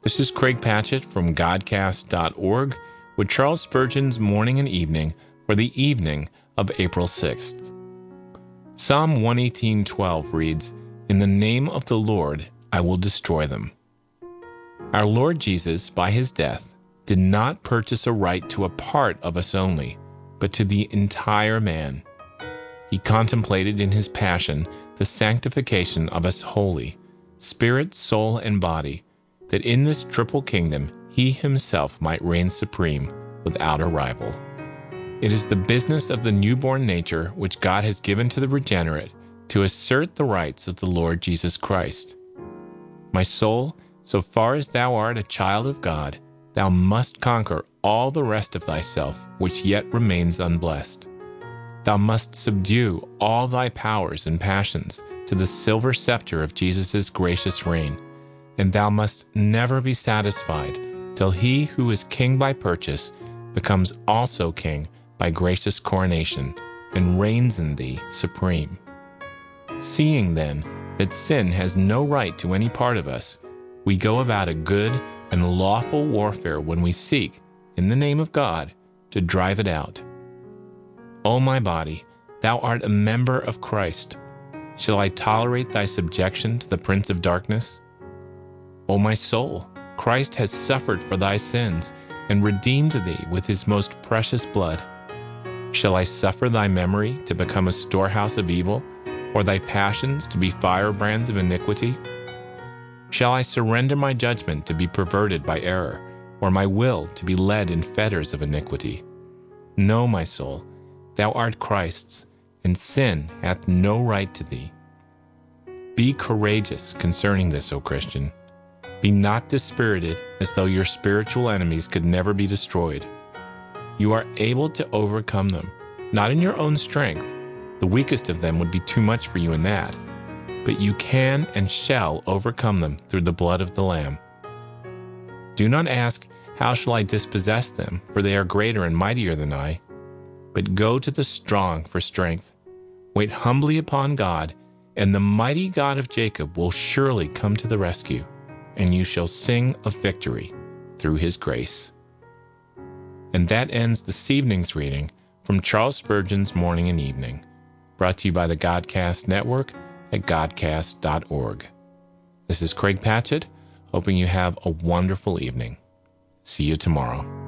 This is Craig Patchett from Godcast.org with Charles Spurgeon's Morning and Evening for the evening of April 6th. Psalm 118:12 reads, "In the name of the Lord I will destroy them." Our Lord Jesus, by his death, did not purchase a right to a part of us only, but to the entire man. He contemplated in his passion the sanctification of us wholly, spirit, soul, and body, that in this triple kingdom he himself might reign supreme without a rival. It is the business of the newborn nature which God has given to the regenerate to assert the rights of the Lord Jesus Christ. My soul, so far as thou art a child of God, thou must conquer all the rest of thyself which yet remains unblessed. Thou must subdue all thy powers and passions to the silver scepter of Jesus' gracious reign, and thou must never be satisfied till he who is king by purchase becomes also king by gracious coronation and reigns in thee supreme. Seeing then that sin has no right to any part of us, we go about a good and lawful warfare when we seek, in the name of God, to drive it out. O my body, thou art a member of Christ. Shall I tolerate thy subjection to the prince of darkness? O my soul, Christ has suffered for thy sins and redeemed thee with his most precious blood. Shall I suffer thy memory to become a storehouse of evil, or thy passions to be firebrands of iniquity? Shall I surrender my judgment to be perverted by error, or my will to be led in fetters of iniquity? No, my soul, thou art Christ's, and sin hath no right to thee. Be courageous concerning this, O Christian. Be not dispirited as though your spiritual enemies could never be destroyed. You are able to overcome them, not in your own strength. The weakest of them would be too much for you in that. But you can and shall overcome them through the blood of the Lamb. Do not ask, how shall I dispossess them, for they are greater and mightier than I. But go to the strong for strength. Wait humbly upon God, and the mighty God of Jacob will surely come to the rescue, and you shall sing of victory through his grace. And that ends this evening's reading from Charles Spurgeon's Morning and Evening, brought to you by the Godcast Network at Godcast.org. This is Craig Patchett, hoping you have a wonderful evening. See you tomorrow.